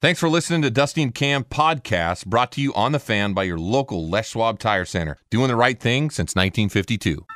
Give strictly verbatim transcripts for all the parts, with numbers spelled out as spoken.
Thanks for listening to Dusty and Cam podcast, brought to you on The Fan by your local Les Schwab Tire Center. Doing the right thing since nineteen fifty-two.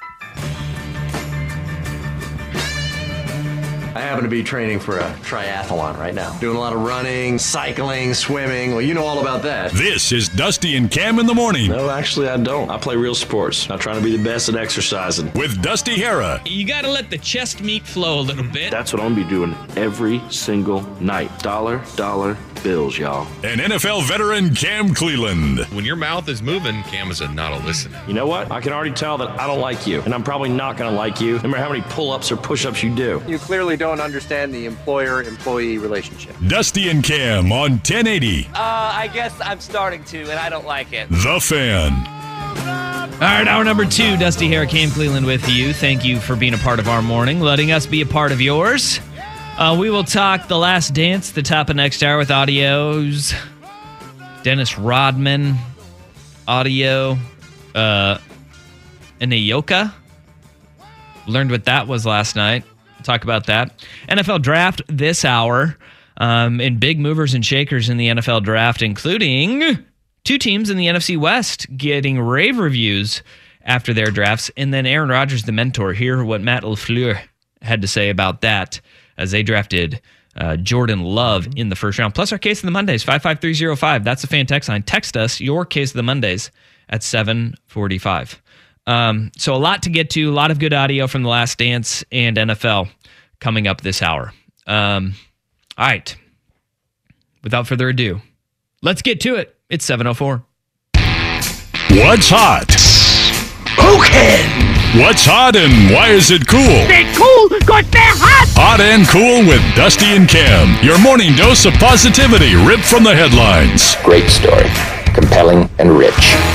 I happen to be training for a triathlon right now. Doing a lot of running, cycling, swimming. Well, you know all about that. This is Dusty and Cam in the morning. No, actually, I don't. I play real sports. I'm trying to be the best at exercising. With Dusty Hera. You got to let the chest meat flow a little bit. That's what I'm going to be doing every single night. Dollar, dollar bills, y'all. And N F L veteran Cam Cleland. When your mouth is moving, Cam is a not a listener. You know what? I can already tell that I don't like you, and I'm probably not going to like you, no matter how many pull-ups or push-ups you do. You clearly don't understand the employer-employee relationship. Dusty and Cam on ten eighty. Uh, I guess I'm starting to, and I don't like it. The Fan. All right, hour number two, Dusty Hera, Cam Cleland with you. Thank you for being a part of our morning, letting us be a part of yours. Uh, we will talk The Last Dance, the top of next hour with audios. Dennis Rodman, audio. Uh, and Ayoka. Learned what that was last night. We'll talk about that. N F L Draft this hour. Um, and big movers and shakers in the N F L Draft, including two teams in the N F C West getting rave reviews after their drafts. And then Aaron Rodgers, the mentor, hear what Matt LaFleur had to say about that as they drafted uh, Jordan Love in the first round. Plus our Case of the Mondays, five five three zero five. That's the fan text line. Text us your Case of the Mondays at seven forty-five. Um, so a lot to get to, a lot of good audio from The Last Dance and N F L coming up this hour. Um, all right. Without further ado, let's get to it. It's seven oh four. What's hot? Okay. What's hot and why is it cool? They're cool because they're hot. Hot and cool with Dusty and Cam. Your morning dose of positivity ripped from the headlines. Great story. Compelling and rich.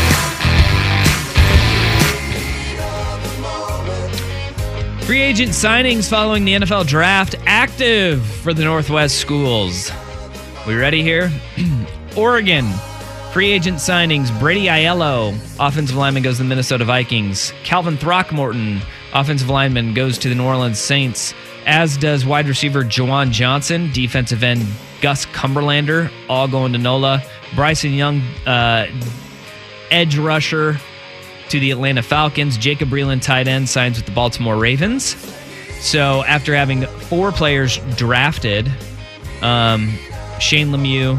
Free agent signings following the N F L Draft active for the Northwest schools. We ready here? Oregon. Free agent signings, Brady Aiello, offensive lineman, goes to the Minnesota Vikings. Calvin Throckmorton, offensive lineman, goes to the New Orleans Saints, as does wide receiver Juwan Johnson, defensive end Gus Cumberlander, all going to N O L A. Bryson Young, uh, edge rusher, to the Atlanta Falcons. Jacob Breeland, tight end, signs with the Baltimore Ravens. So after having four players drafted, um, Shane Lemieux,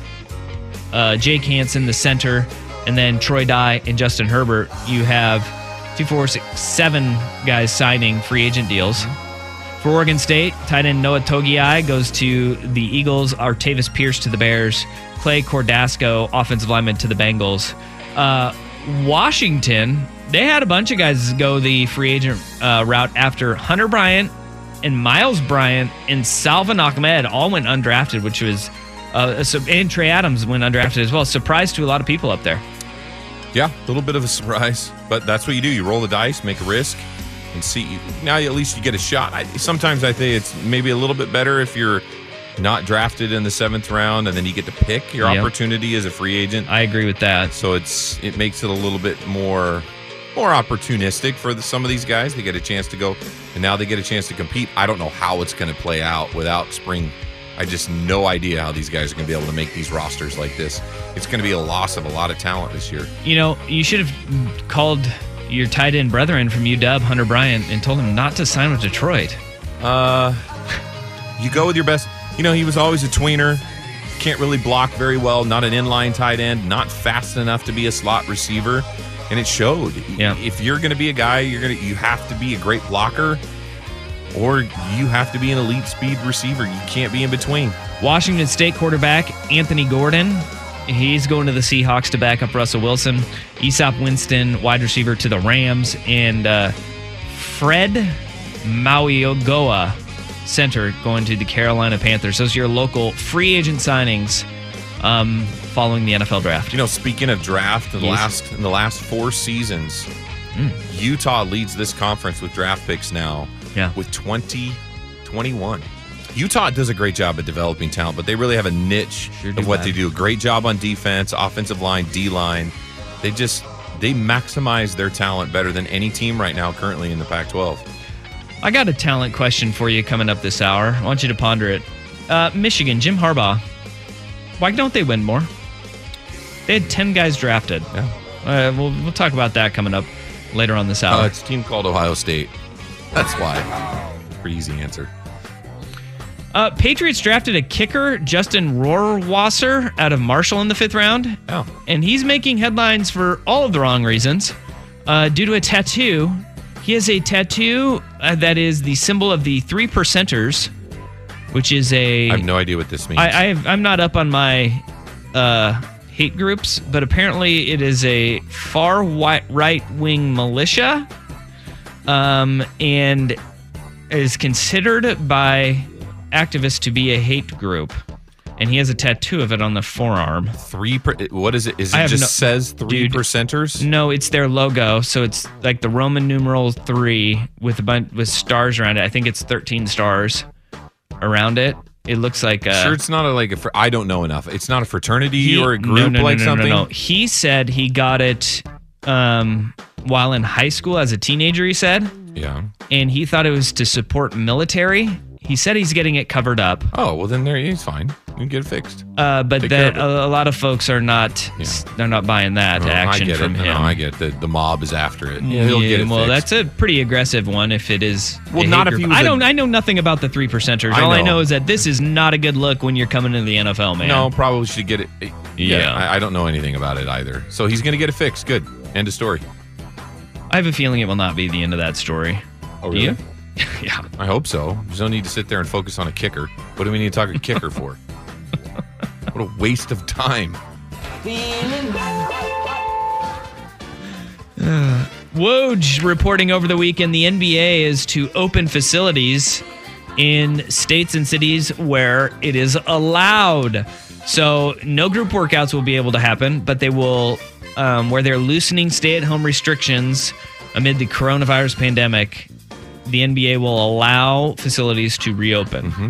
Uh, Jake Hansen, the center, and then Troy Dye and Justin Herbert, you have two, four, six, seven guys signing free agent deals. For Oregon State, tight end Noah Togiai goes to the Eagles, Artavis Pierce to the Bears, Clay Cordasco, offensive lineman, to the Bengals. Uh, Washington, they had a bunch of guys go the free agent uh, route after Hunter Bryant and Miles Bryant and Salvin Ahmed all went undrafted, which was Uh, so, and Trey Adams went undrafted as well. Surprise to a lot of people up there. Yeah, a little bit of a surprise, but that's what you do. You roll the dice, make a risk, and see. Now at least you get a shot. I, sometimes I think it's maybe a little bit better if you're not drafted in the seventh round, and then you get to pick your Yep. opportunity as a free agent. I agree with that. So it's it makes it a little bit more more opportunistic for the, some of these guys. They get a chance to go, and now they get a chance to compete. I don't know how it's going to play out without spring. I just no idea how these guys are going to be able to make these rosters like this. It's going to be a loss of a lot of talent this year. You know, you should have called your tight end brethren from U W, Hunter Bryant, and told him not to sign with Detroit. Uh, you go with your best. You know, he was always a tweener. Can't really block very well. Not an inline tight end. Not fast enough to be a slot receiver, and it showed. Yeah. If you're going to be a guy, you're going to you have to be a great blocker, or you have to be an elite speed receiver. You can't be in between. Washington State quarterback Anthony Gordon, he's going to the Seahawks to back up Russell Wilson. Easop Winston, wide receiver, to the Rams. And uh, Fred Mauiogoa, center, going to the Carolina Panthers. Those are your local free agent signings um, following the N F L Draft. You know, speaking of draft, in the Yes. last in the last four seasons, Mm. Utah leads this conference with draft picks now. Yeah. With twenty, twenty-one. Utah does a great job at developing talent, but they really have a niche Sure do of what that. they do. Great job on defense, offensive line, D-line. They just they maximize their talent better than any team right now currently in the Pac twelve. I got a talent question for you coming up this hour. I want you to ponder it. Uh, Michigan, Jim Harbaugh. Why don't they win more? They had ten guys drafted. Yeah. Uh, we'll, we'll talk about that coming up later on this hour. Uh, it's a team called Ohio State. That's why. Pretty easy answer. Uh, Patriots drafted a kicker, Justin Rohrwasser, out of Marshall in the fifth round. Oh. And he's making headlines for all of the wrong reasons. Uh, due to a tattoo. He has a tattoo uh, that is the symbol of the three percenters, which is a... I have no idea what this means. I, I have, I'm not up on my uh, hate groups, but apparently it is a far right-wing militia um, and is considered by activists to be a hate group. And he has a tattoo of it on the forearm. Three. Per, what is it? Is it I have just no- says three Dude, percenters? No, it's their logo. So it's like the Roman numeral three with a bunch with stars around it. I think it's thirteen stars around it. It looks like a... Sure, it's not a, like a... fr- I don't know enough. It's not a fraternity He- or a no, group no, no, like no, something? No, no. He said he got it um, while in high school as a teenager, he said. Yeah. And he thought it was to support military. He said he's getting it covered up. Oh, well, then there he's fine. You can get it fixed. Uh, but Take that care of a, a lot of folks are not... Yeah. They're not buying that Oh, action I get from it. him. No, I get it. The, the mob is after it. Yeah, he'll get it well, fixed. that's a pretty aggressive one if it is. Well, a not hate if he group. was I a- don't. I know nothing about the three percenters. I All I know. know is that this is not a good look when you're coming into the N F L, man. No, probably should get it. Yeah, Yeah. I, I don't know anything about it either. So he's going to get it fixed. Good. End of story. I have a feeling it will not be the end of that story. Oh, Do you? really? Yeah. I hope so. There's no need to sit there and focus on a kicker. What do we need to talk a kicker for? What a waste of time. Woj reporting over the weekend the N B A is to open facilities in states and cities where it is allowed. So no group workouts will be able to happen, but they will, um, where they're loosening stay-at-home restrictions amid the coronavirus pandemic, the N B A will allow facilities to reopen. Mm-hmm.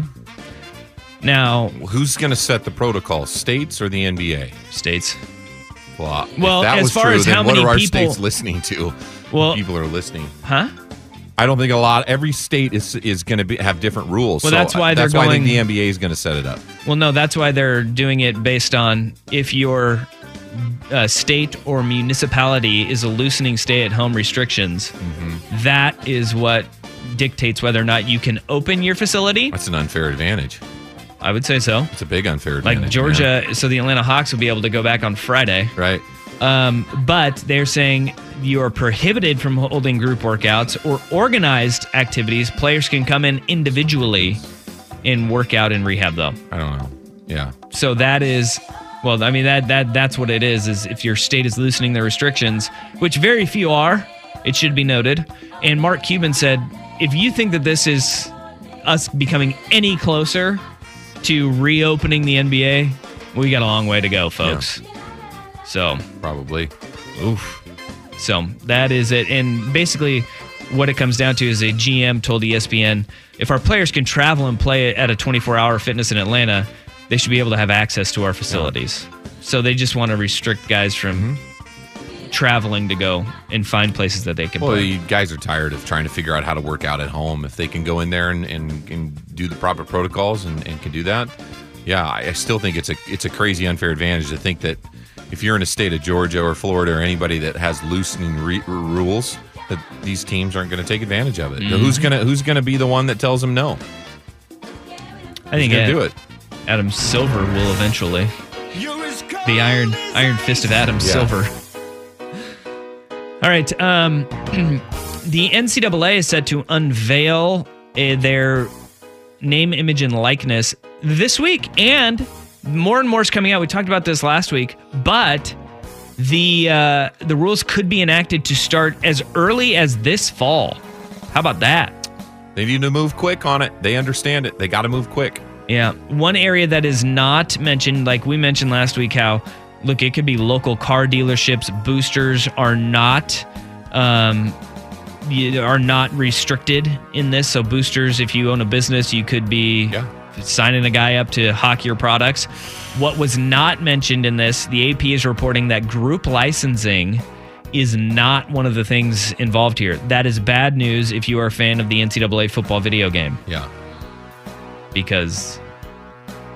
Now, who's going to set the protocol? States or the N B A? States. Well, if Well, that as was far true, as then how what many are our people- states listening to? Well- people are listening. Huh? I don't think a lot. Every state is is going to be have different rules. Well, so that's why they're that's why I think going- the N B A is going to set it up. Well, no, that's why they're doing it based on if your uh, state or municipality is loosening stay-at-home restrictions. Mm-hmm. That is what dictates whether or not you can open your facility. That's an unfair advantage. I would say so. It's a big unfair Like advantage. Georgia, so the Atlanta Hawks will be able to go back on Friday. Right. Um, but they're saying you are prohibited from holding group workouts or organized activities. Players can come in individually and work out and rehab, though. I don't know. Yeah. So that is, well, I mean, that that that's what it is, is if your state is loosening their restrictions, which very few are, it should be noted. And Mark Cuban said, if you think that this is us becoming any closer to reopening the N B A, we got a long way to go, folks. Yeah. So probably. Oof. So that is it. And basically what it comes down to is a G M told E S P N, if our players can travel and play at a twenty-four hour fitness in Atlanta, they should be able to have access to our facilities. Yeah. So they just want to restrict guys from mm-hmm. traveling to go and find places that they can well, play. You guys are tired of trying to figure out how to work out at home. If they can go in there and, and, and do the proper protocols and, and can do that, yeah, I still think it's a it's a crazy unfair advantage to think that if you're in a state of Georgia or Florida or anybody that has loosening re- rules, that these teams aren't going to take advantage of it. Mm-hmm. Who's gonna Who's gonna be the one that tells them no? I think Ed, Ad, do it. Adam Silver will eventually. The iron Iron Fist of Adam yeah. Silver. All right. Um, the N C double A is set to unveil uh, their name, image, and likeness this week, and more and more is coming out. We talked about this last week, but the uh, the rules could be enacted to start as early as this fall. How about that? They need to move quick on it. They understand it. They got to move quick. Yeah. One area that is not mentioned, like we mentioned last week, how, look, it could be local car dealerships. Boosters are not um, are not restricted in this. So boosters, if you own a business, you could be yeah. signing a guy up to hawk your products. What was not mentioned in this, the A P is reporting that group licensing is not one of the things involved here. That is bad news if you are a fan of the N C double A football video game. Yeah. Because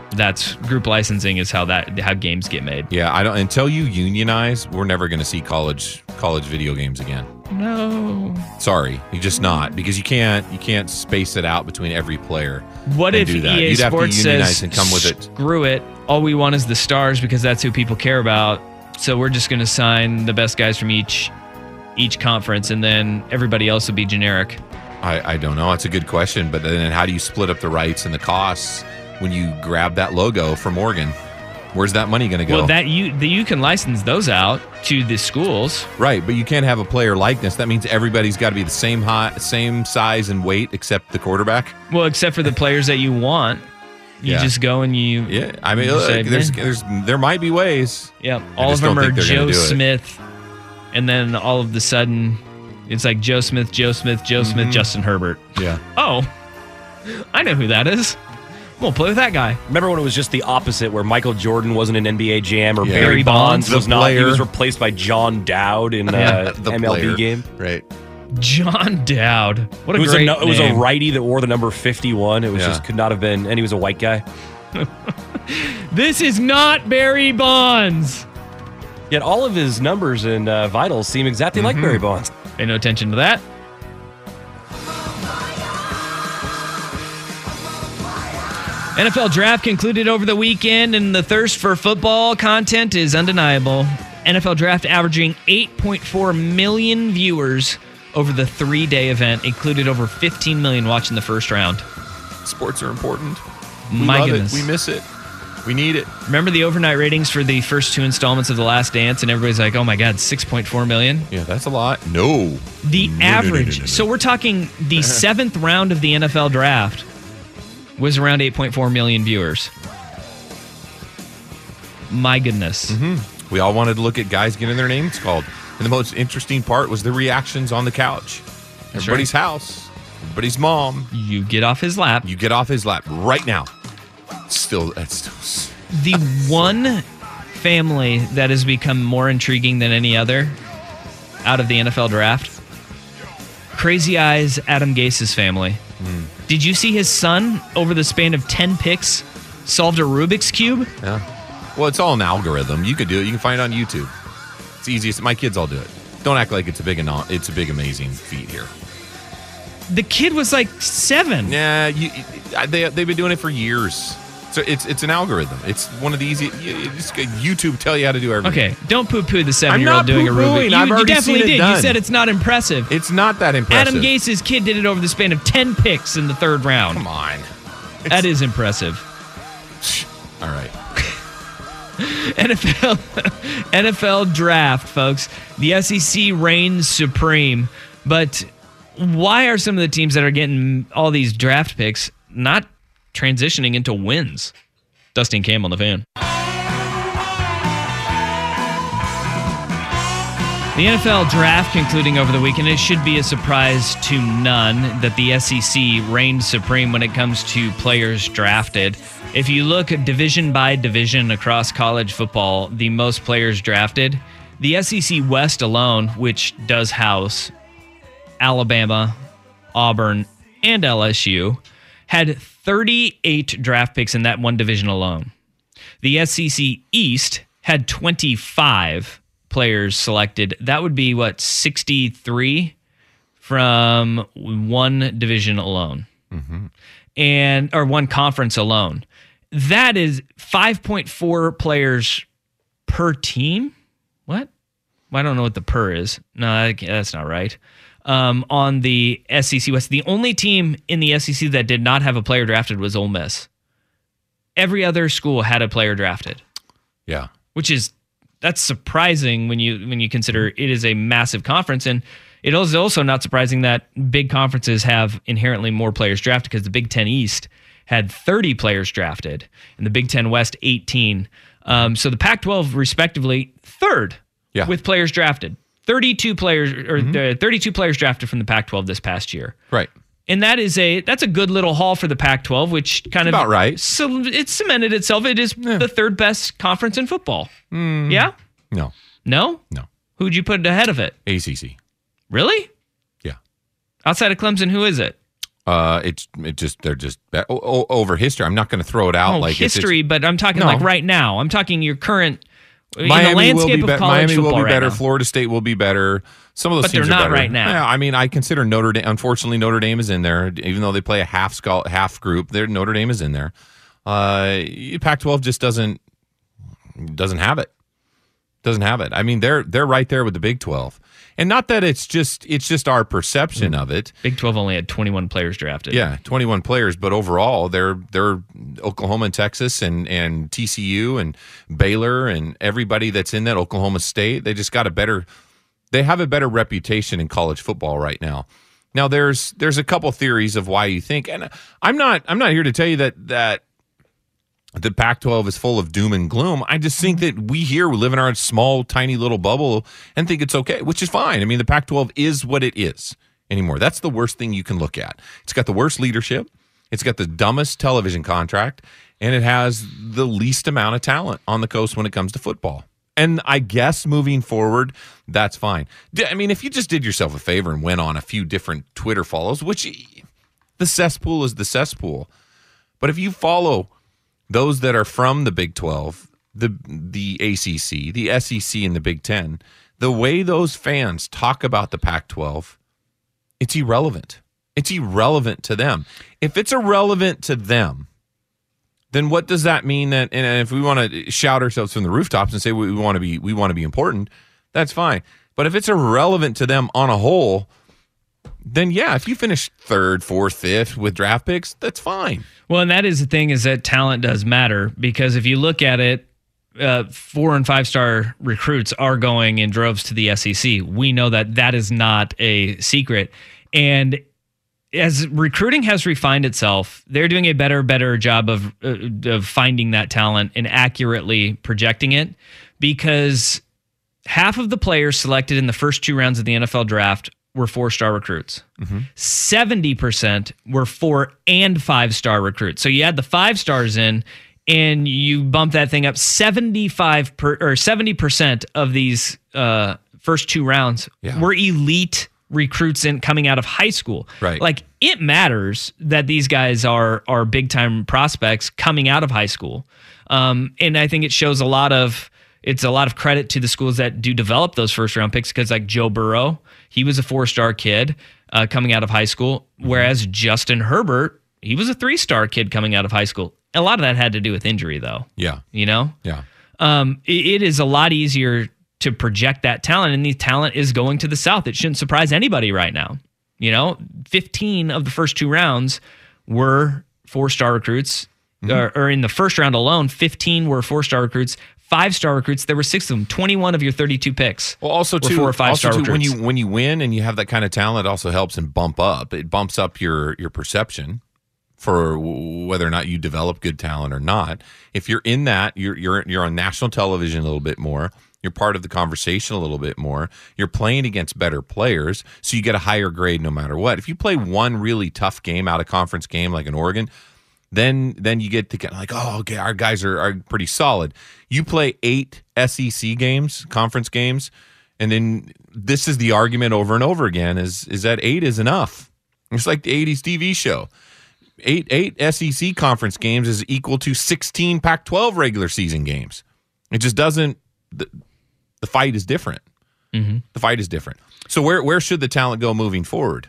That's group licensing is how that how games get made. Yeah, I don't. Until you unionize, we're never going to see college college video games again. No. Sorry, you're just not, because you can't you can't space it out between every player. What and if do that. E A You'd have to Sports unionize says, and come with it? Screw it. All we want is the stars because that's who people care about. So we're just going to sign the best guys from each each conference, and then everybody else will be generic. I, I don't know. It's a good question, but then how do you split up the rights and the costs when you grab that logo from Oregon? Where's that money going to go? Well, that you the, you can license those out to the schools, right? But you can't have a player likeness. That means everybody's got to be the same height, same size and weight, except the quarterback. Well, except for the players that you want. You yeah. just go and you. Yeah, I mean, look, say, there's, there's, there might be ways. Yeah, all of them are Joe Smith, and then all of the sudden, it's like Joe Smith, Joe Smith, Joe mm-hmm. Smith, Justin Herbert. Yeah. Oh, I know who that is. We'll play with that guy. Remember when it was just the opposite, where Michael Jordan wasn't in N B A Jam, or yeah. Barry Bonds was not? Player. He was replaced by John Dowd in uh, the M L B player. game. Right. John Dowd. What a it was great a, name. It was a righty that wore the number fifty-one. It was yeah. just could not have been, and he was a white guy. This is not Barry Bonds. Yet all of his numbers and uh, vitals seem exactly mm-hmm. like Barry Bonds. Pay no attention to that. N F L Draft concluded over the weekend, and the thirst for football content is undeniable. N F L Draft averaging eight point four million viewers over the three-day event, included over fifteen million watching the first round. Sports are important. We My love goodness. it. We miss it. We need it. Remember the overnight ratings for the first two installments of The Last Dance, and everybody's like, oh my God, six point four million? Yeah, that's a lot. No. The no, average. No, no, no, no, no. So we're talking the seventh round of the N F L Draft was around eight point four million viewers. My goodness. Mm-hmm. We all wanted to look at guys getting their names called. And the most interesting part was the reactions on the couch. That's Everybody's right. house. Everybody's mom. You get off his lap. You get off his lap right now. Still, that's still... The one family that has become more intriguing than any other out of the N F L Draft, Crazy Eyes Adam Gase's family. Mm. Did you see his son, over the span of ten picks, solved a Rubik's Cube? Yeah. Well, it's all an algorithm. You can do it. You can find it on YouTube. It's easiest. My kids all do it. Don't act like it's a big, it's a big, amazing feat here. The kid was like seven. Yeah, you, they they've been doing it for years. So it's it's an algorithm. It's one of the easy. You, just YouTube tell you how to do everything. Okay, don't poo-poo the seven-year-old doing a Rubik. You, I've already you definitely seen it did. done. You said it's not impressive. It's not that impressive. Adam Gase's kid did it over the span of ten picks in the third round. Come on, it's, that is impressive. All right. N F L N F L Draft, folks. The S E C reigns supreme, but why are some of the teams that are getting all these draft picks not transitioning into wins? Dusty and Cam on the Fan. The N F L Draft concluding over the weekend. It should be a surprise to none that the S E C reigns supreme when it comes to players drafted. If you look at division by division across college football, the most players drafted, the S E C West alone, which does house Alabama, Auburn, and L S U, had thirty-eight draft picks in that one division alone. The S E C East had twenty-five players selected. That would be, what, sixty-three from one division alone. Mm-hmm. And or one conference alone. That is five point four players per team. What? Well, I don't know what the per is. No, that's not right. Um, on the S E C West, the only team in the S E C that did not have a player drafted was Ole Miss. Every other school had a player drafted. Yeah, which is that's surprising when you when you consider it is a massive conference, and it is also not surprising that big conferences have inherently more players drafted because the Big Ten East had thirty players drafted and the Big Ten West eighteen. Um, so the Pac twelve respectively third yeah. with players drafted. thirty-two players or mm-hmm. uh, thirty-two players drafted from the Pac twelve this past year. Right. And that is a that's a good little haul for the Pac twelve, which kind it's of about right. So it's cemented itself. It is yeah. the third best conference in football. Mm. Yeah? No. No? No. Who'd you put ahead of it? A C C. Really? Yeah. Outside of Clemson, who is it? Uh, it's it just they're just o- o- over history. I'm not going to throw it out oh, like history, it's, it's, but I'm talking no. like right now. I'm talking your current in Miami the landscape will be, be- of college Miami football will be right better. now. Florida State will be better. Some of those But teams they're are not better right now. Yeah, I mean, I consider Notre Dame. Unfortunately, Notre Dame is in there, even though they play a half skull, half group. There, Notre Dame is in there. Uh, Pac twelve just doesn't doesn't have it. Doesn't have it. I mean, they're they're right there with the Big twelve, and not that it's just it's just our perception mm. of it. Big twelve only had twenty-one players drafted. Yeah, twenty-one players, but overall, they're they're Oklahoma and Texas and and T C U and Baylor and everybody that's in that, Oklahoma State. They just got a better. They have a better reputation in college football right now. Now, there's there's a couple theories of why you think, and I'm not I'm not here to tell you that that. The Pac twelve is full of doom and gloom. I just think that we here we live in our small, tiny little bubble and think it's okay, which is fine. I mean, the Pac twelve is what it is anymore. That's the worst thing you can look at. It's got the worst leadership. It's got the dumbest television contract, and it has the least amount of talent on the coast when it comes to football. And I guess moving forward, that's fine. I mean, if you just did yourself a favor and went on a few different Twitter follows, which the cesspool is the cesspool. But if you follow those that are from the Big twelve, the the A C C, the S E C, and the Big Ten, the way those fans talk about the Pac twelve, it's irrelevant. It's irrelevant to them. If it's irrelevant to them, then what does that mean? That and if we want to shout ourselves from the rooftops and say we, we want to be we want to be important, that's fine. But if it's irrelevant to them on a whole, then yeah, if you finish third, fourth, fifth with draft picks, that's fine. Well, and that is the thing, is that talent does matter, because if you look at it, uh, four and five star recruits are going in droves to the S E C. We know that that is not a secret. And as recruiting has refined itself, they're doing a better, better job of uh, of finding that talent and accurately projecting it, because half of the players selected in the first two rounds of the N F L draft were four-star recruits. Mm-hmm. seventy percent were four and five-star recruits. So you add the five stars in, and you bump that thing up. seventy-five per, or seventy percent of these uh, first two rounds yeah. were elite recruits in coming out of high school. Right. Like, it matters that these guys are are big-time prospects coming out of high school. Um, and I think it shows a lot of It's a lot of credit to the schools that do develop those first-round picks, because like Joe Burrow, he was a four-star kid uh, coming out of high school, whereas Justin Herbert, he was a three-star kid coming out of high school. A lot of that had to do with injury, though. Yeah. You know? Yeah. Um, it, it is a lot easier to project that talent, and the talent is going to the South. It shouldn't surprise anybody right now. You know, fifteen of the first two rounds were four-star recruits, mm-hmm. or, or in the first round alone, fifteen were four-star recruits. Five-star recruits, there were six of them. twenty-one of your thirty-two picks. Well, also too, four or five-star also too, recruits. when you when you win and you have that kind of talent, it also helps and bump up. It bumps up your your perception for whether or not you develop good talent or not. If you're in that, you're you're you're on national television a little bit more. You're part of the conversation a little bit more. You're playing against better players, so you get a higher grade no matter what. If you play one really tough game, out of conference game like in Oregon, then then you get to kind of like, oh, okay, our guys are, are pretty solid. You play eight S E C games, conference games, and then this is the argument over and over again, is is that eight is enough. It's like the eighties T V show. Eight eight S E C conference games is equal to sixteen Pac twelve regular season games. It just doesn't, the, the fight is different. Mm-hmm. The fight is different. So where where should the talent go moving forward?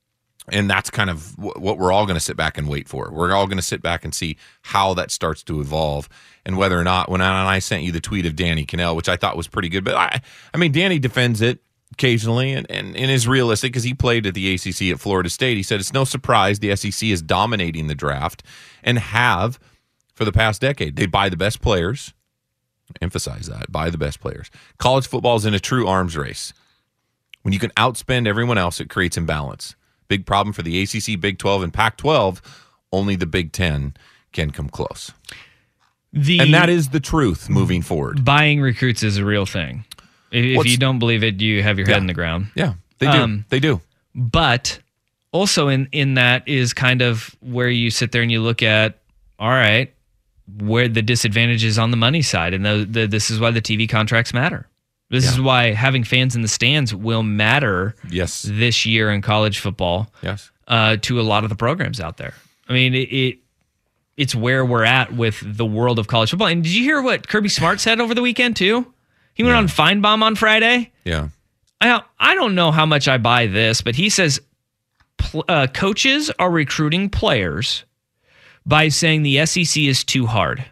And that's kind of what we're all going to sit back and wait for. We're all going to sit back and see how that starts to evolve, and whether or not, when I sent you the tweet of Danny Cannell, which I thought was pretty good, but I, I mean, Danny defends it occasionally and, and, and is realistic, because he played at the A C C at Florida State. He said it's no surprise the S E C is dominating the draft, and have for the past decade. They buy the best players. Emphasize that. Buy the best players. College football is in a true arms race. When you can outspend everyone else, it creates imbalance. Big problem for the A C C, Big twelve, and Pac twelve. Only the Big Ten can come close. The and that is the truth moving forward. Buying recruits is a real thing. If What's, you don't believe it, you have your head yeah, in the ground. Yeah, they do. Um, they do. But also in, in that is kind of where you sit there and you look at, all right, where the disadvantage is on the money side. And the, the, this is why the T V contracts matter. This yeah. is why having fans in the stands will matter yes. this year in college football. Yes. uh, to a lot of the programs out there. I mean, it, it it's where we're at with the world of college football. And did you hear what Kirby Smart said over the weekend too? He went yeah. on Feinbaum on Friday. Yeah. I I don't know how much I buy this, but he says pl- uh, coaches are recruiting players by saying the S E C is too hard.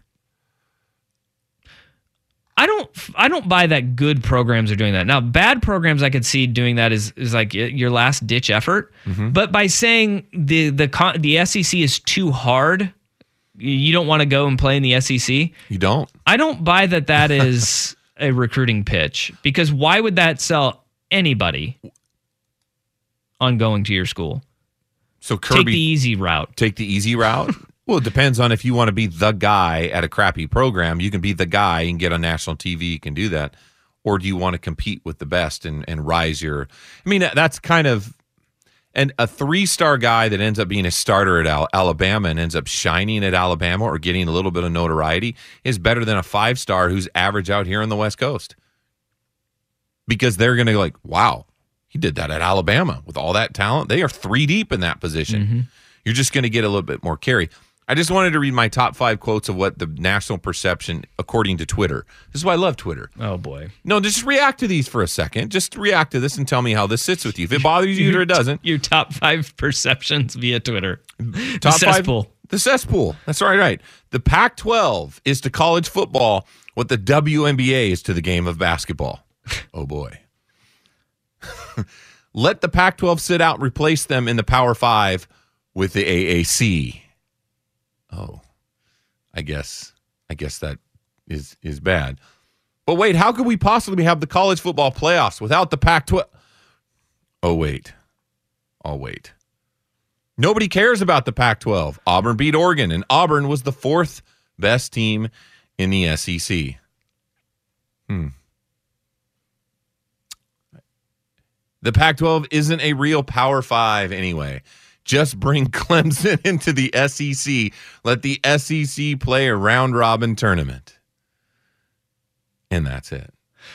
I don't I don't buy that good programs are doing that. Now, bad programs I could see doing that is is like your last ditch effort. Mm-hmm. But by saying the the the S E C is too hard, you don't want to go and play in the S E C. You don't. I don't buy that that is a recruiting pitch, because why would that sell anybody on going to your school? So Kirby, take the easy route. Take the easy route. Well, it depends on if you want to be the guy at a crappy program. You can be the guy and get on national T V. You can do that. Or do you want to compete with the best and, and rise your... I mean, that's kind of... And a three-star guy that ends up being a starter at Al- Alabama and ends up shining at Alabama or getting a little bit of notoriety is better than a five-star who's average out here on the West Coast. Because they're going to go like, wow, he did that at Alabama with all that talent. They are three deep in that position. Mm-hmm. You're just going to get a little bit more carry. I just wanted to read my top five quotes of what the national perception, according to Twitter. This is why I love Twitter. Oh, boy. No, just react to these for a second. Just react to this and tell me how this sits with you. If it bothers you or it doesn't. Your top five perceptions via Twitter. Top the cesspool. Five, the cesspool. That's right, right. The Pac twelve is to college football what the W N B A is to the game of basketball. Oh, boy. Let the Pac twelve sit out and replace them in the Power Five with the A A C. Oh, I guess I guess that is is bad. But wait, how could we possibly have the college football playoffs without the Pac twelve? Oh, wait. Oh, wait. Nobody cares about the Pac twelve. Auburn beat Oregon, and Auburn was the fourth best team in the S E C. Hmm. The Pac twelve isn't a real Power Five anyway. Just bring Clemson into the S E C. Let the S E C play a round-robin tournament. And that's it.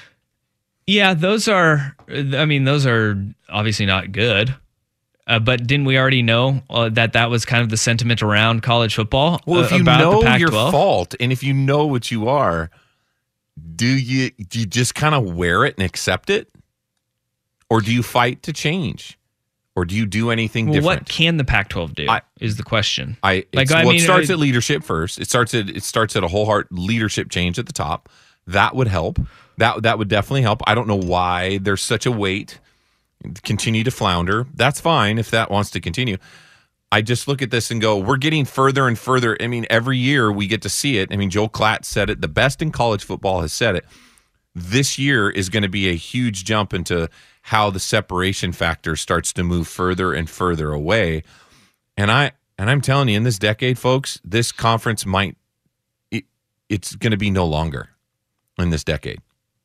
Yeah, those are, I mean, those are obviously not good. Uh, but didn't we already know uh, that that was kind of the sentiment around college football? Well, if uh, you about know the Pac twelve? Your fault, and if you know what you are, do you, do you just kind of wear it and accept it? Or do you fight to change? Or do you do anything well, different? What can the Pac twelve do? I, is the question. I like. I well, mean, it starts I, at leadership first. It starts at it starts at a whole heart leadership change at the top. That would help. That that would definitely help. I don't know why there's such a weight. Continue to flounder. That's fine if that wants to continue. I just look at this and go, we're getting further and further. I mean, every year we get to see it. I mean, Joel Klatt said it. The best in college football has said it. This year is going to be a huge jump into how the separation factor starts to move further and further away. And I and I'm telling you, in this decade, folks, this conference might it, it's going to be no longer in this decade.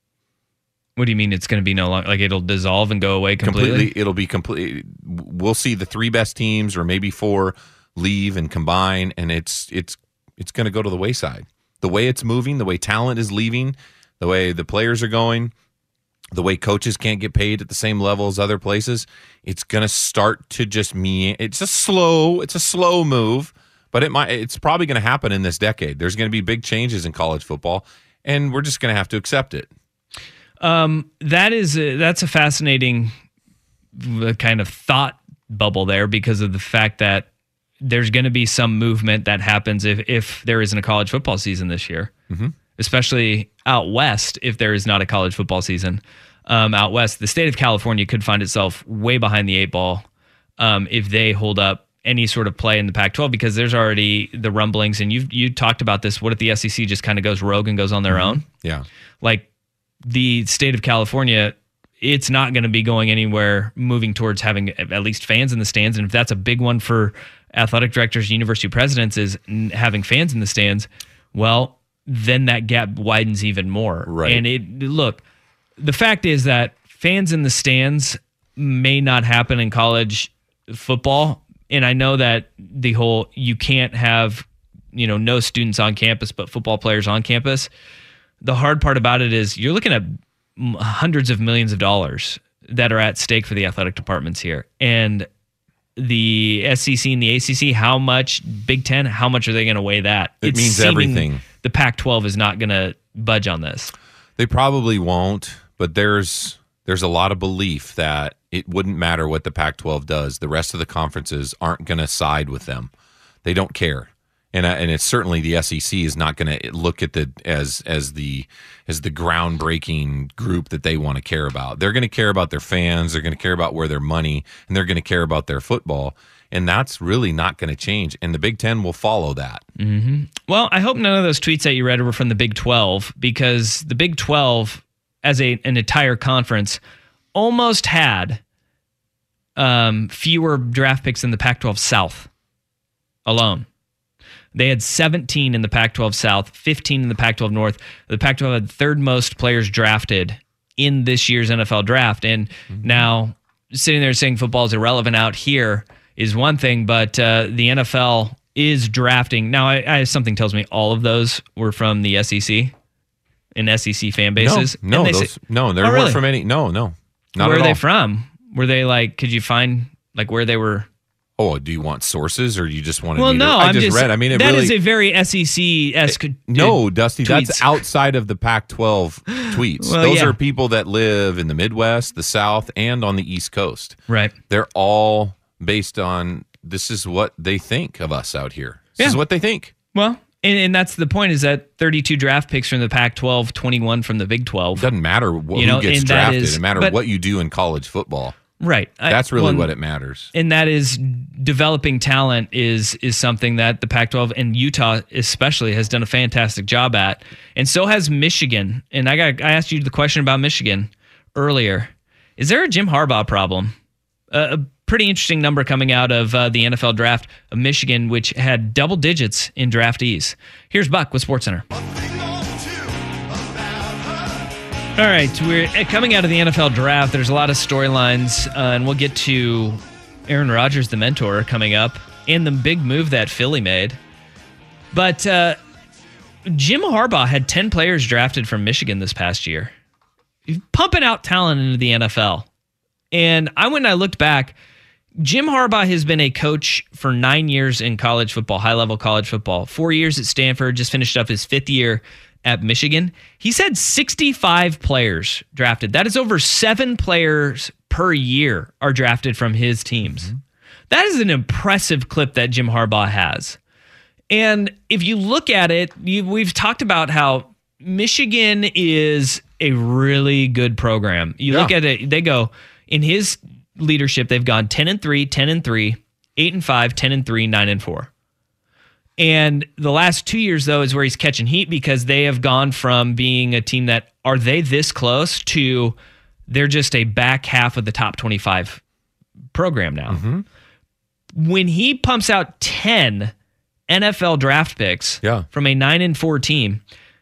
What do you mean it's going to be no longer? Like it'll dissolve and go away completely? Completely, it'll be complete. We'll see the three best teams, or maybe four, leave and combine, and it's it's it's going to go to the wayside. The way it's moving, the way talent is leaving, the way the players are going, the way coaches can't get paid at the same level as other places, it's going to start to just me. It's a slow, it's a slow move, but it might. It's probably going to happen in this decade. There's going to be big changes in college football, and we're just going to have to accept it. Um, that is a, that's a fascinating kind of thought bubble there, because of the fact that there's going to be some movement that happens if if there isn't a college football season this year. Mm-hmm. Especially out west, if there is not a college football season. Um, out west, the state of California could find itself way behind the eight ball um, if they hold up any sort of play in the Pac twelve, because there's already the rumblings, and you you talked about this. What if the S E C just kind of goes rogue and goes on their mm-hmm. own? Yeah. Like the state of California, it's not going to be going anywhere moving towards having at least fans in the stands. And if that's a big one for athletic directors, university presidents, is having fans in the stands, well, then that gap widens even more. Right. And it look, the fact is that fans in the stands may not happen in college football. And I know that the whole, you can't have, you know, no students on campus, but football players on campus. The hard part about it is you're looking at hundreds of millions of dollars that are at stake for the athletic departments here. And the S E C and the A C C, how much Big Ten, how much are they going to weigh that? It it's means everything. The Pac twelve is not going to budge on this. They probably won't, but there's there's a lot of belief that it wouldn't matter what the Pac twelve does. The rest of the conferences aren't going to side with them. They don't care. And uh, and it's certainly the S E C is not going to look at the as as the as the groundbreaking group that they want to care about. They're going to care about their fans. They're going to care about where their money, and they're going to care about their football. And that's really not going to change. And the Big Ten will follow that. Mm-hmm. Well, I hope none of those tweets that you read were from the Big twelve, because the Big twelve, as a an entire conference, almost had um, fewer draft picks than the Pac twelve South alone. They had seventeen in the Pac twelve South, fifteen in the Pac twelve North. The Pac twelve had third most players drafted in this year's N F L draft. And mm-hmm. now sitting there saying football is irrelevant out here is one thing, but uh, the N F L is drafting. Now, I, I something tells me all of those were from the S E C and S E C fan bases. No, no, they those, say, no, they oh, weren't really? from any. No, no, not where at are they all. from? Were they like? Could you find like where they were? Oh, do you want sources, or you just want to? Well, no, I I'm just, just read. I mean, it that really, is a very S E C-esque. It, no, Dusty, tweets. that's outside of the Pac twelve tweets. Well, Those yeah. are people that live in the Midwest, the South, and on the East Coast. Right. They're all based on this is what they think of us out here. This Yeah. is what they think. Well, and, and that's the point, is that thirty-two draft picks from the Pac twelve, twenty-one from the Big twelve. It doesn't matter wh- You know, who gets and that drafted. is- it matters but- what you do in college football. Right. I- That's really well, what it matters. And that is developing talent is is something that the Pac twelve and Utah especially has done a fantastic job at. And so has Michigan. And I got I asked you the question about Michigan earlier. Is there a Jim Harbaugh problem? Uh, a pretty interesting number coming out of uh, the N F L draft of Michigan, which had double digits in draftees. Here's Buck with SportsCenter. All right, we're coming out of the N F L draft. There's a lot of storylines, uh, and we'll get to Aaron Rodgers, the mentor, coming up, and the big move that Philly made. But uh, Jim Harbaugh had ten players drafted from Michigan this past year. He's pumping out talent into the N F L. And I went and I looked back. Jim Harbaugh has been a coach for nine years in college football, high-level college football, four years at Stanford, just finished up his fifth year at Michigan. He's had sixty-five players drafted. That is over seven players per year are drafted from his teams. Mm-hmm. That is an impressive clip that Jim Harbaugh has. And if you look at it, you, we've talked about how Michigan is a really good program. You yeah. look at it, they go, in his leadership, they've gone ten and three, ten and three, eight and five, ten and three, nine and four. And the last two years, though, is where he's catching heat, because they have gone from being a team that, are they this close, to they're just a back half of the top twenty-five program now. Mm-hmm. When he pumps out ten N F L draft picks yeah. from a nine and four team,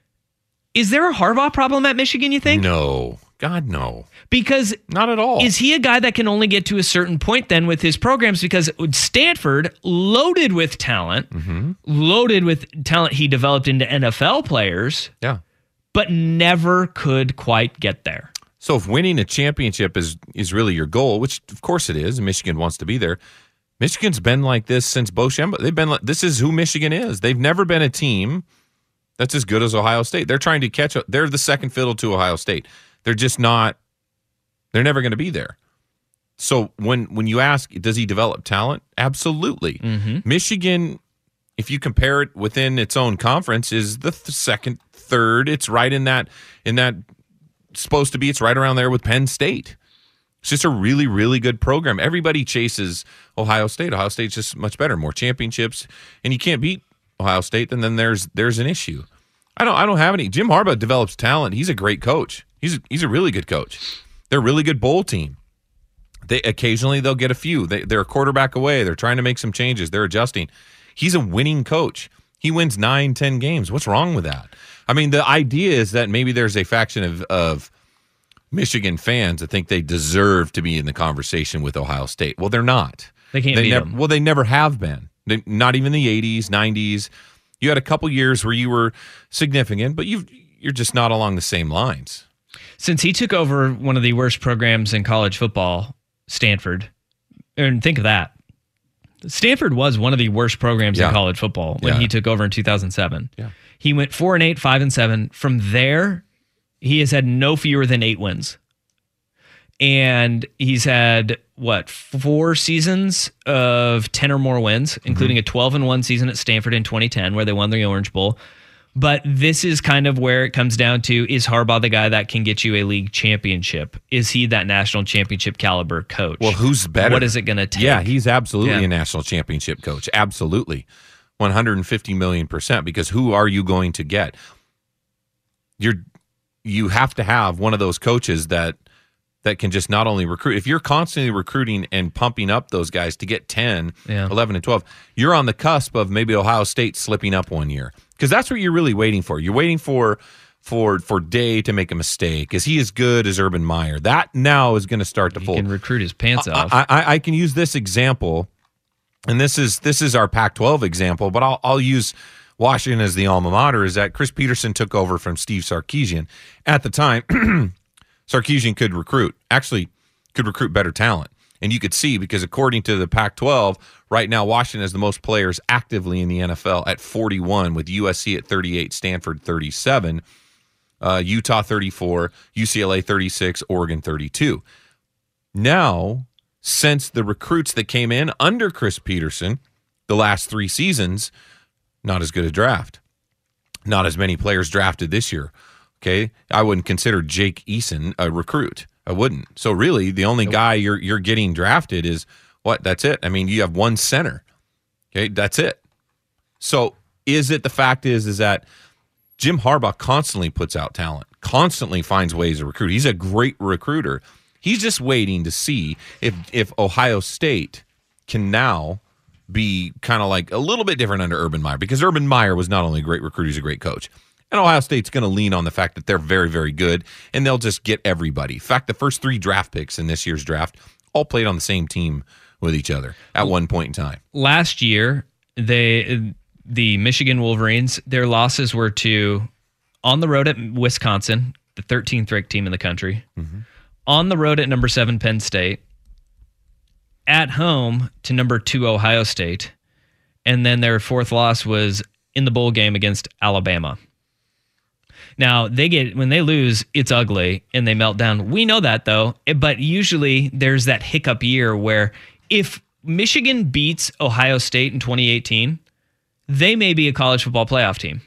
is there a Harbaugh problem at Michigan, you think? No. God, no. Because not at all. Is he a guy that can only get to a certain point then with his programs? Because Stanford, loaded with talent, mm-hmm. loaded with talent he developed into N F L players, yeah, but never could quite get there. So if winning a championship is is really your goal, which of course it is, and Michigan wants to be there, Michigan's been like this since Bo Schembechler. They've been like, this is who Michigan is. They've never been a team that's as good as Ohio State. They're trying to catch up. They're the second fiddle to Ohio State. They're just not, they're never going to be there. So when when you ask, does he develop talent? Absolutely. Mm-hmm. Michigan, if you compare it within its own conference, is the th- second, third. It's right in that, in that, supposed to be, it's right around there with Penn State. It's just a really, really good program. Everybody chases Ohio State. Ohio State's just much better, more championships, and you can't beat Ohio State, then then there's there's an issue. I don't I don't have any. Jim Harbaugh develops talent. He's a great coach. He's a, he's a really good coach. They're a really good bowl team. They occasionally they'll get a few. They, they're a quarterback away. They're trying to make some changes. They're adjusting. He's a winning coach. He wins nine, ten games. What's wrong with that? I mean, the idea is that maybe there's a faction of, of Michigan fans that think they deserve to be in the conversation with Ohio State. Well, they're not. They can't they beat never, them. Well, they never have been. They, not even the eighties, nineties. You had a couple years where you were significant, but you've, you're just not along the same lines. Since he took over one of the worst programs in college football, Stanford, and think of that. Stanford was one of the worst programs Yeah. in college football when Yeah. he took over in two thousand seven. Yeah. He went four and eight, five and seven. From there, he has had no fewer than eight wins. And he's had, what, four seasons of ten or more wins, including a twelve and one season at Stanford in twenty ten, where they won the Orange Bowl. But this is kind of where it comes down to, is Harbaugh the guy that can get you a league championship? Is he that national championship caliber coach? Well, who's better? What is it going to take? Yeah, he's absolutely Yeah. a national championship coach. Absolutely. one hundred fifty million percent, because who are you going to get? You're you have to have one of those coaches that that can just not only recruit. If you're constantly recruiting and pumping up those guys to get ten, Yeah. eleven, and twelve, you're on the cusp of maybe Ohio State slipping up one year. Because that's what you're really waiting for. You're waiting for for for Day to make a mistake. Is he as good as Urban Meyer? That now is going to start to He fold. can recruit his pants I, off. I, I, I can use this example, and this is this is our Pac twelve example, but I'll I'll use Washington as the alma mater. Is that Chris Peterson took over from Steve Sarkisian. At the time, Sarkisian could recruit, actually could recruit better talent. And you could see, because according to the Pac twelve, right now Washington has the most players actively in the N F L at forty-one, with U S C at thirty-eight, Stanford thirty-seven, uh, Utah thirty-four, U C L A thirty-six, Oregon thirty-two. Now, since the recruits that came in under Chris Peterson the last three seasons, not as good a draft. Not as many players drafted this year. Okay, I wouldn't consider Jake Eason a recruit. I wouldn't. So really, the only guy you're you're getting drafted is what? That's it. I mean, you have one center. Okay, that's it. So is it the fact is is that Jim Harbaugh constantly puts out talent, constantly finds ways to recruit. He's a great recruiter. He's just waiting to see if if Ohio State can now be kind of like a little bit different under Urban Meyer, because Urban Meyer was not only a great recruiter, he's a great coach. And Ohio State's going to lean on the fact that they're very, very good, and they'll just get everybody. In fact, the first three draft picks in this year's draft all played on the same team with each other at one point in time. Last year, they the Michigan Wolverines, their losses were to on the road at Wisconsin, the thirteenth ranked team in the country, mm-hmm. on the road at number seven Penn State, at home to number two Ohio State, and then their fourth loss was in the bowl game against Alabama. Now, they get when they lose, it's ugly and they melt down. We know that, though. But usually there's that hiccup year where if Michigan beats Ohio State in twenty eighteen, they may be a college football playoff team.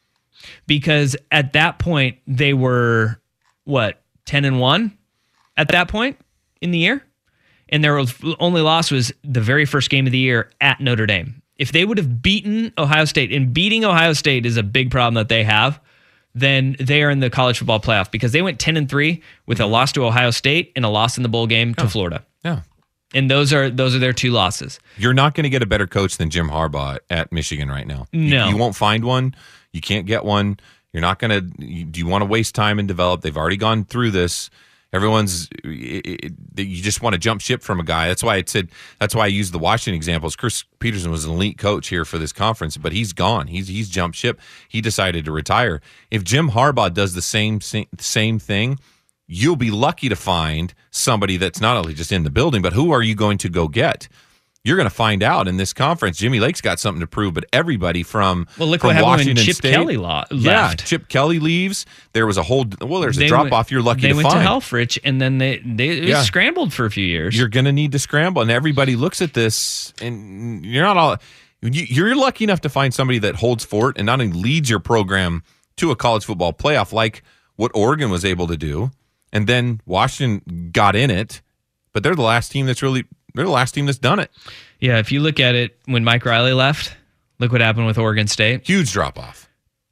Because at that point, they were, what, ten and one at that point in the year? And their only loss was the very first game of the year at Notre Dame. If they would have beaten Ohio State, and beating Ohio State is a big problem that they have, then they are in the college football playoff, because they went ten and three with a loss to Ohio State and a loss in the bowl game to oh, Florida. Yeah. And those are those are their two losses. You're not going to get a better coach than Jim Harbaugh at Michigan right now. No. You, you won't find one. You can't get one. You're not going to. Do you want to waste time and develop? They've already gone through this. Everyone's, it, it, you just want to jump ship from a guy. That's why I said, that's why I used the Washington examples. Chris Peterson was an elite coach here for this conference, but he's gone. He's he's jumped ship. He decided to retire. If Jim Harbaugh does the same same thing, you'll be lucky to find somebody that's not only just in the building, but who are you going to go get? You're going to find out in this conference. Jimmy Lake's got something to prove, but everybody from well, look from what happened Washington when Chip State, Kelly left. Yeah, Chip Kelly leaves. There was a whole well. There's They a drop went- off. You're lucky They to went find. to Helfrich, and then they they Yeah. scrambled for a few years. You're going to need to scramble, and everybody looks at this, and you're not all. you- You're lucky enough to find somebody that holds fort and not only leads your program to a college football playoff, like what Oregon was able to do, and then Washington got in it, but they're the last team that's really they're the last team that's done it. Yeah, if you look at it, when Mike Riley left, look what happened with Oregon State. Huge drop off.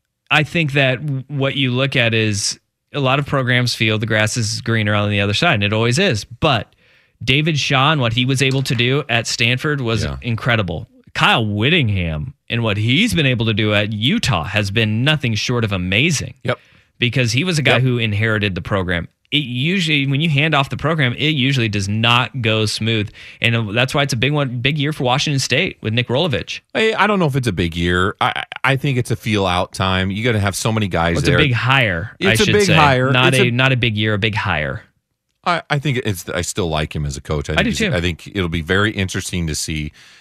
I think that what you look at is a lot of programs feel the grass is greener on the other side, and it always is. But David Shaw and what he was able to do at Stanford was Yeah. incredible. Kyle Whittingham and what he's been able to do at Utah has been nothing short of amazing. Yep. Because he was a guy Yep. who inherited the program. It usually, when you hand off the program, it usually does not go smooth, and that's why it's a big one, big year for Washington State with Nick Rolovich. I, I don't know if it's a big year. I I think it's a feel out time. You got to have so many guys Well, it's there. a big hire. It's I a should big say. hire. Not It's a, a- not a big year, a big hire. I, I think it's. I still like him as a coach. I, think I do he's- too. I think it'll be very interesting to see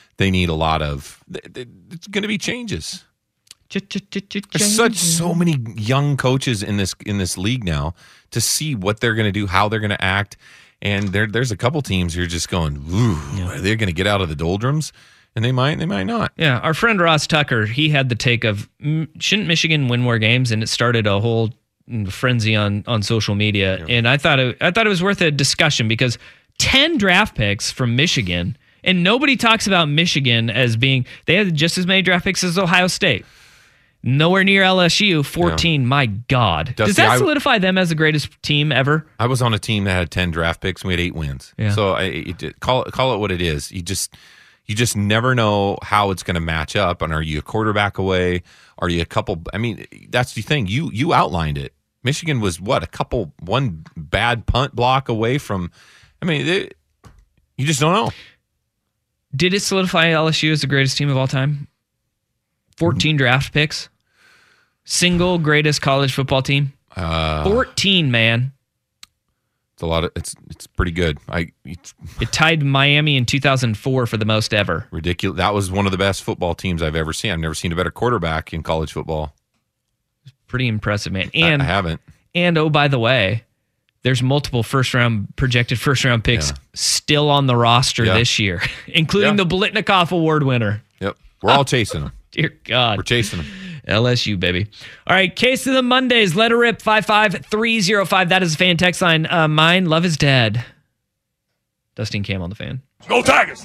they need a lot of. It's going to be changes. There's such so many young coaches in this in this league now to see what they're going to do, how they're going to act, and there there's a couple teams you're just going, ooh, yeah. Are they going to get out of the doldrums? And they might, they might not. Yeah, our friend Ross Tucker, he had the take of shouldn't Michigan win more games, and it started a whole frenzy on on social media. Yeah. And I thought it, I thought it was worth a discussion because ten draft picks from Michigan, and nobody talks about Michigan as being they had just as many draft picks as Ohio State. Nowhere near L S U, fourteen. Yeah. My God. Dusty, Does that solidify I, them as the greatest team ever? I was on a team that had ten draft picks, and we had eight wins. Yeah. So I it, call it call it what it is. You just you just never know how it's going to match up. And are you a quarterback away? Are you a couple? I mean, that's the thing. You you outlined it. Michigan was what a couple one bad punt block away from. I mean, it, you just don't know. Did it solidify L S U as the greatest team of all time? fourteen draft picks. Single greatest college football team. Uh, fourteen, man. It's a lot of it's it's pretty good. I it's, it tied Miami in two thousand four for the most ever. Ridiculous. That was one of the best football teams I've ever seen. I've never seen a better quarterback in college football. Pretty impressive, man. And I, I haven't. And oh, by the way, there's multiple first round projected first round picks yeah. still on the roster yeah. this year, including yeah. the Blitnikoff Award winner. Yep. We're all chasing them. Dear God. We're chasing them. L S U, baby. All right, Case of the Mondays. Let her rip. five five three oh five. That is a fan text line. Uh, mine, Love is Dead. Dusty and Cam on the fan. Go Tigers!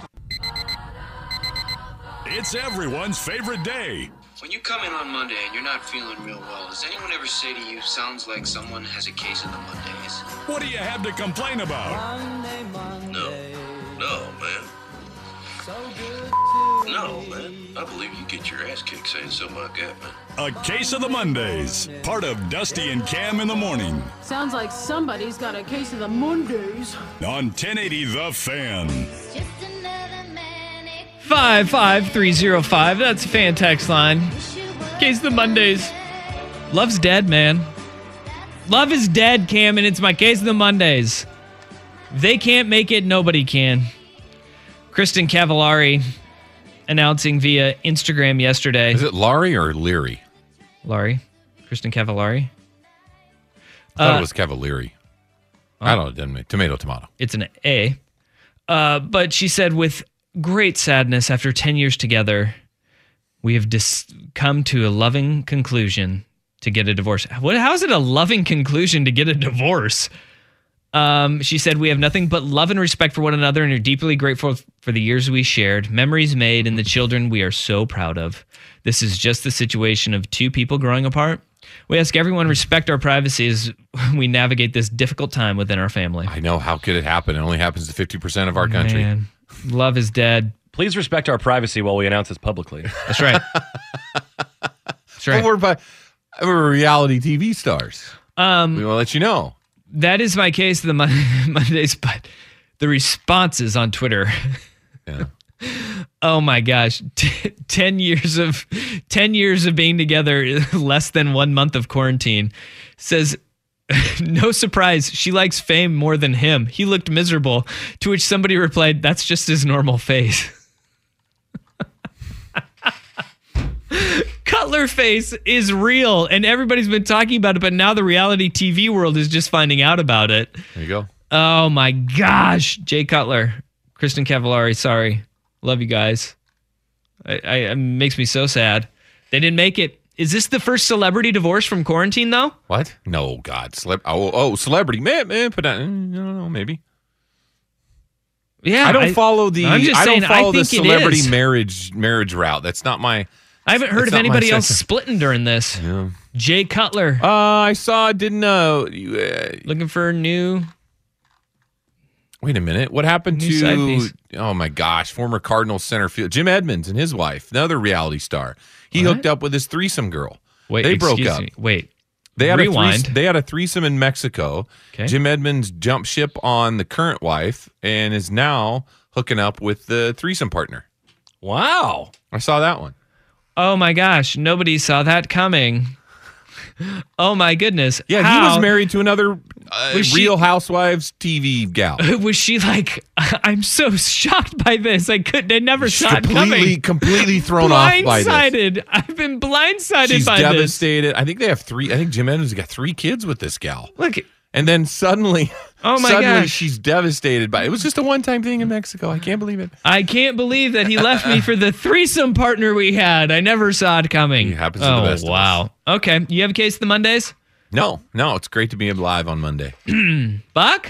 It's everyone's favorite day. When you come in on Monday and you're not feeling real well, does anyone ever say to you, sounds like someone has a case of the Mondays? What do you have to complain about? Monday, Monday. No. No, man. So good no, man. I believe you get your ass kicked saying something like that, man. A Case of the Mondays. Part of Dusty and Cam in the morning. Sounds like somebody's got a case of the Mondays. On ten eighty The Fan. five five three oh five. That's a fan text line. Case of the Mondays. Love's dead, man. Love is dead, Cam, and it's my Case of the Mondays. If they can't make it, nobody can. Kristen Cavallari announcing via Instagram yesterday. Is it Laurie or Leary? Laurie. Kristen Cavallari. I thought uh, it was Cavallari. Uh, I don't know. It doesn't make tomato, tomato. It's an A. Uh, but she said, with great sadness, after ten years together, we have dis- come to a loving conclusion to get a divorce. What? How is it a loving conclusion to get a divorce? Um, she said, we have nothing but love and respect for one another and are deeply grateful for the years we shared, memories made, and the children we are so proud of. This is just the situation of two people growing apart. We ask everyone to respect our privacy as we navigate this difficult time within our family. I know. How could it happen? It only happens to fifty percent of our country. Man, love is dead. Please respect our privacy while we announce this publicly. That's right. That's right. Well, we're, by, we're reality T V stars. Um, we want to let you know. That is my case of the Mondays, but the responses on Twitter. Yeah. Oh my gosh. T- ten years of ten years of being together, less than one month of quarantine. Says, no surprise, she likes fame more than him. He looked miserable. To which somebody replied, that's just his normal face. Cutler face is real, and everybody's been talking about it, but now the reality T V world is just finding out about it. There you go. Oh my gosh. Jay Cutler, Kristen Cavallari, sorry. Love you guys. I, I, it makes me so sad. They didn't make it. Is this the first celebrity divorce from quarantine, though? What? No, God. Celeb- oh, oh, celebrity. Man, man, but I, I don't know, maybe. Yeah. I don't I, follow the I'm just I saying, don't follow I the think celebrity it is. marriage marriage route. That's not my I haven't heard of anybody else splitting during this. Yeah. Jay Cutler. Uh, I saw, didn't know. Uh, Looking for a new. Wait a minute. What happened new to, oh my gosh, former Cardinals center field, Jim Edmonds and his wife, another reality star. He what? hooked up with his threesome girl. Wait, they broke up. Me. Wait. They had, Rewind. a threes- they had a threesome in Mexico. Okay. Jim Edmonds jumped ship on the current wife and is now hooking up with the threesome partner. Wow. I saw that one. Oh my gosh, nobody saw that coming. Oh my goodness. Yeah, How? he was married to another uh, Was she- Real Housewives T V gal. Was she like, I'm so shocked by this. I couldn't, I never She's saw it completely, coming. completely thrown off by this. Blindsided. I've been blindsided She's by this. devastated. I think they have three. I think Jim Edmonds has got three kids with this gal. Look, And then suddenly, Oh my suddenly gosh. she's devastated by it. It was just a one-time thing in Mexico. I can't believe it. I can't believe that he left me for the threesome partner we had. I never saw it coming. It happens to oh, the best of wow. Okay. You have a case of the Mondays? No, no, it's great to be live on Monday. Buck?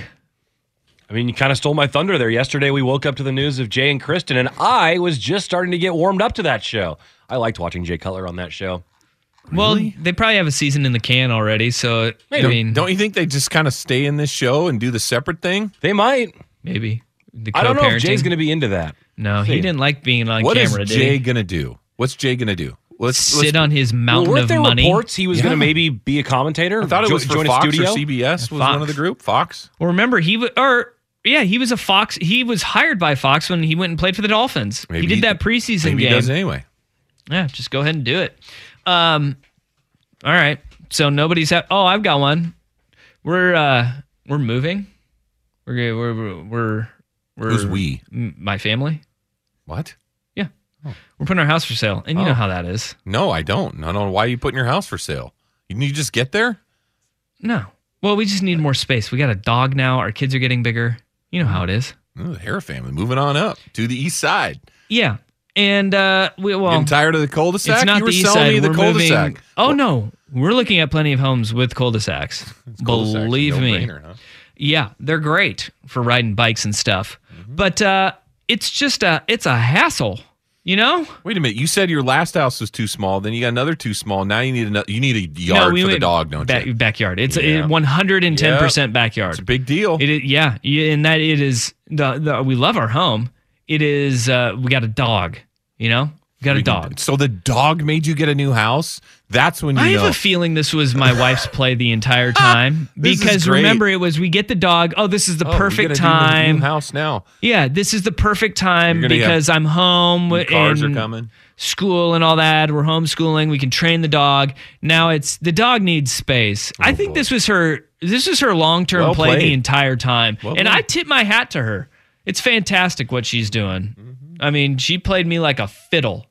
I mean, you kind of stole my thunder there. Yesterday, we woke up to the news of Jay and Kristen, and I was just starting to get warmed up to that show. I liked watching Jay Cutler on that show. Well, they probably have a season in the can already, so I Don't- mean, don't you think they just kind of stay in this show and do the separate thing? They might. maybe the I don't know if co-parenting. Jay's going to be into that. No, he See. didn't like being on What is camera. did Jay he? gonna do? What's Jay gonna do? Let's Sit let's, on his Well, mountain weren't of there money. reports he was Yeah. going to maybe be a commentator? I thought it Jo- was for join a Fox studio? or C B S was Fox. one of the group. Fox. Well, remember he was, or yeah, he was a Fox. He was hired by Fox when he went and played for the Dolphins. Maybe he did he- that preseason Maybe game. he does anyway. Yeah, just go ahead and do it. Um, all right. So nobody's ha- oh, I've got one. We're uh we're moving. We're we're we're we're, we're Who's we? m- My family. What? Yeah. We're putting our house for sale, and you Oh. know how that is. No, I don't. I don't know why you putting your house for sale. You need to just get there. No. Well, we just need more space. We got a dog now. Our kids are getting bigger. You know how it is. Oh, the Hare family moving on up to the east side. Yeah. And uh we well Getting tired of the cul-de-sac? it's not you were the east selling side. me the We're cul-de-sac. moving. Oh no. We're looking at plenty of homes with cul-de-sacs. Cul-de-sac's a Believe me. no-brainer, huh? Yeah, they're great for riding bikes and stuff. Mm-hmm. But uh, it's just a it's a hassle, you know? Wait a minute. You said your last house was too small. Then you got another too small. Now you need another. You need a yard we for the went dog, don't back, you? Backyard. It's Yeah. a one hundred ten percent Yep. backyard. It's a big deal. It is, yeah, yeah, and that it is. The, the, we love our home. It is. Uh, we got a dog. You know, we got a dog. So the dog made you get a new house. That's when you I know. have a feeling this was my wife's play the entire time This is because great. remember it was we get the dog. Oh, this is the Oh, we perfect gotta do the time. New house now. Yeah, this is the perfect time You're gonna have- because I'm home New cars are and coming. school and all that. We're homeschooling. We can train the dog. Now it's the dog needs space. I think this was her. This was her long term Well play the played. entire time, Well and played. I tip my hat to her. It's fantastic what she's doing. Mm-hmm. I mean, she played me like a fiddle.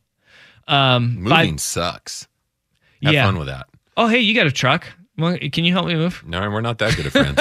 Um, Moving five- sucks. Have Yeah. fun with that. Oh, hey, you got a truck? Well, can you help me move? No, we're not that good of friends.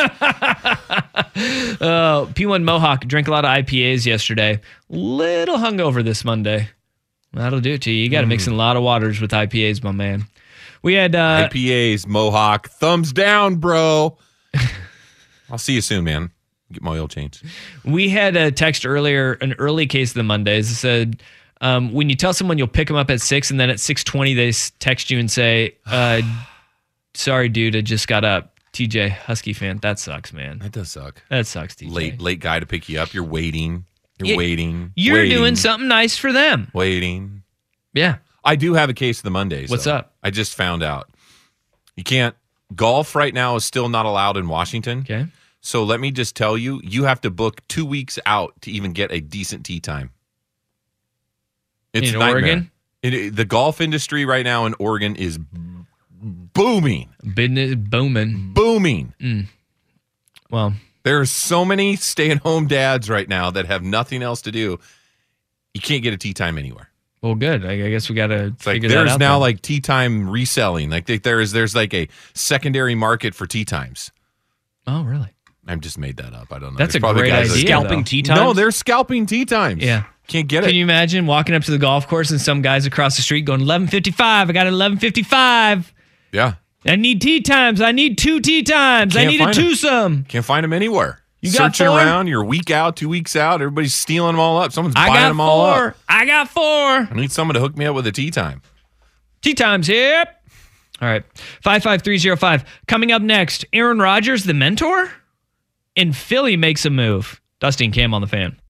Uh, P one Mohawk drank a lot of I P As yesterday. Little hungover this Monday. That'll do it to you. You got to mix in a lot of waters with I P As, my man. We had uh, I P As, Mohawk, thumbs down, bro. I'll see you soon, man. Get my oil changed. we had a text earlier, an early case of the Mondays. It said um, when you tell someone you'll pick them up at six, and then at six twenty they s- text you and say, uh, "Sorry, dude, I just got up." T J, Husky fan, that sucks, man. That does suck. That sucks, T J. Late, late guy to pick you up. You're waiting. You're Yeah, waiting. You're waiting, doing something nice for them. Waiting. Yeah. I do have a case of the Mondays. What's though. up? I just found out. You can't. Golf right now is still not allowed in Washington. Okay. So let me just tell you, you have to book two weeks out to even get a decent tee time. It's In a nightmare. Oregon? It- it- the golf industry right now in Oregon is booming. Business booming. Booming. Well, There are so many stay-at-home dads right now that have nothing else to do. You can't get a tee time anywhere. well, good. I I guess we got to It's like figure that there's out. now then. like tea time reselling. Like they, there is there's like a secondary market for tea times. Oh, really? I've just made that up. I don't know. That's There's a probably great guys that- idea. Scalping though. tea times? No, they're scalping tea times. Yeah. Can't get Can it. you imagine walking up to the golf course and some guys across the street going eleven fifty-five? I got eleven fifty-five. Yeah. I need tea times. I need two tea times. I Can't need a find 'em. twosome. Can't find them anywhere. You got Searching four? around, you're a week out, two weeks out, everybody's stealing them all up. Someone's I buying got them all four. up. I got four. I need someone to hook me up with a tea time. Tea times. Yep. All right. five five three zero five. Coming up next, Aaron Rodgers, the mentor? And Philly makes a move. Dusty and Cam on the Fan.